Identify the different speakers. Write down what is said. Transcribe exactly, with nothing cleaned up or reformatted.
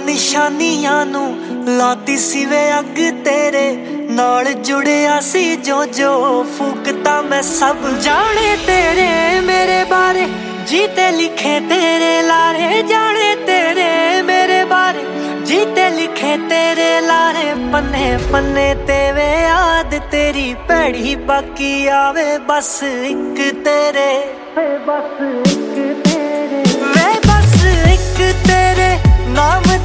Speaker 1: ਨਿਸ਼ਾਨੀਆਂ ਨੂੰ ਲਾਤੀ ਸੀ ਵੇ ਅੱਗ ਤੇਰੇ ਨਾਲ ਜੁੜਿਆ ਸੀ ਜੋ ਜੋ ਫੂਕਤਾ ਮੈਂ ਸਭ ਜਾਣੇ ਤੇਰੇ ਮੇਰੇ ਬਾਰੇ ਜੀਤੇ ਲਿਖੇ ਤੇਰੇ ਲਾਰੇ ਜਾਣੇ ਤੇਰੇ ਮੇਰੇ ਬਾਰੇ ਜੀਤੇ ਲਿਖੇ ਤੇਰੇ ਲਾਰੇ ਪੰਨੇ ਪੰਨੇ ਤੇ ਵੇ ਯਾਦ ਤੇਰੀ ਭੈੜੀ ਬਾਕੀ ਆਵੇ ਬਸ ਇੱਕ ਤੇਰੇ ਵੇ ਬਸ ਇੱਕ ਤੇਰੇ ਵੇ ਬਸ ਇੱਕ ਤੇਰੇ ਨਾਮ